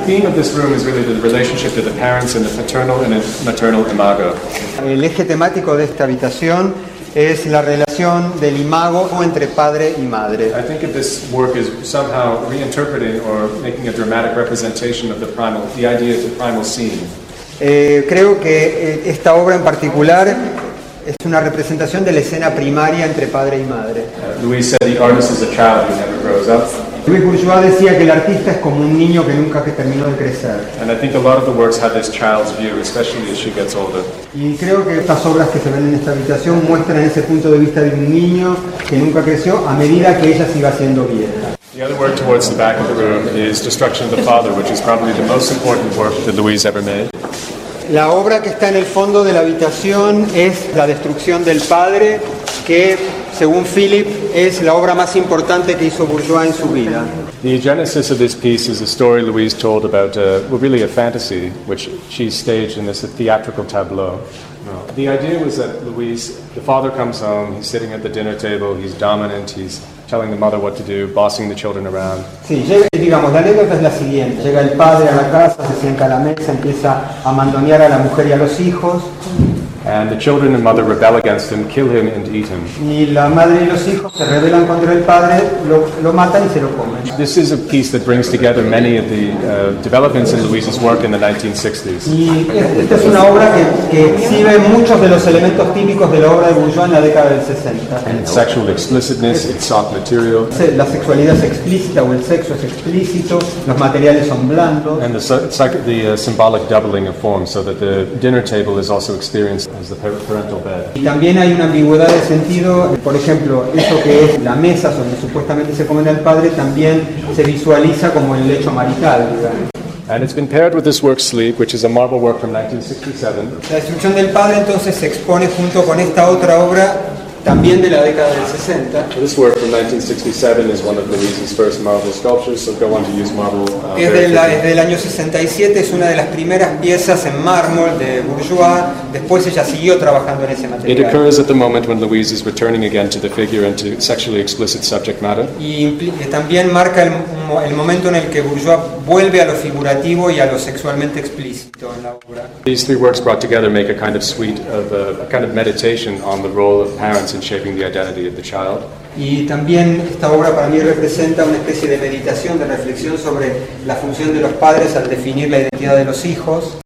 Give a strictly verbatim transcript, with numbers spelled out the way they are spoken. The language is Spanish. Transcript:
theme of this room is really the relationship to the parents and the paternal and the maternal imago. El eje temático de esta habitación es la relación del imago entre padre y madre. I think if this work is somehow reinterpreting or making a dramatic representation of the primal, the idea of the primal scene. Eh, creo que eh, esta obra en particular es una representación de la escena primaria entre padre y madre. Uh, Louise said the artist is a child who never grows up. Louis Bourgeois decía que el artista es como un niño que nunca que terminó de crecer. And I think a lot of the works have this child's view, especially as she gets older. Y creo que estas obras que se ven en esta habitación muestran ese punto de vista de un niño que nunca creció a medida que ella se iba haciendo vieja. The other work towards the back of the room is Destruction of the Father, which is probably the most important work that Louise ever made. La obra que está en el fondo de la habitación es La destrucción del padre, que según Philip es la obra más importante que hizo Bourgeois en su vida. The genesis of this piece is a story Louise told about, uh, well, really a fantasy, which she staged in this theatrical tableau. No. The idea was that Louise, the father comes home, he's sitting at the dinner table, he's dominant, he's telling the mother what to do, bossing the children around. Sí, llega, digamos, la anécdota es la siguiente. Llega el padre a la casa, se sienta a la mesa, empieza a mandonear a la mujer y a los hijos. And the children and mother rebel against him, kill him and eat him. Y la madre y los hijos se rebelan contra el padre, lo, lo matan y se lo comen. This is a piece that brings together many of the uh, developments in Louise's work in the nineteen sixties. Y esta es una obra que, que exhibe muchos de los elementos típicos de la obra de Bourgeois en la década del sesenta. And its sexual explicitness, its soft material. La sexualidad es explícita o el sexo es explícito, los materiales son blandos. And the, the uh, symbolic doubling of form, so that the dinner table is also experienced as the parental bed. Y también hay una ambigüedad de sentido, por ejemplo, eso que es la mesa donde supuestamente se comen al padre también se visualiza como el lecho marital, digamos. And it's been paired with this work Sleep, which is a marble work from nineteen sixty-seven. La destrucción del padre entonces se expone junto con esta otra obra también de la década del sesenta. This work from nineteen sixty-seven is one of Louise's first marble sculptures, so go on to use marble. Uh, es, de la, es del año sesenta y siete, es una de las primeras piezas en mármol de Bourgeois. Después ella siguió trabajando en ese material. It occurs at the moment when Louise is returning again to the figure and to sexually explicit subject matter. Y también marca el, el momento en el que Bourgeois vuelve a lo figurativo y a lo sexualmente explícito en la obra. These three works brought together make a kind of suite of uh, a kind of meditation on the role of parents in shaping the identity of the child. Y también esta obra para mí representa una especie de meditación, de reflexión sobre la función de los padres al definir la identidad de los hijos.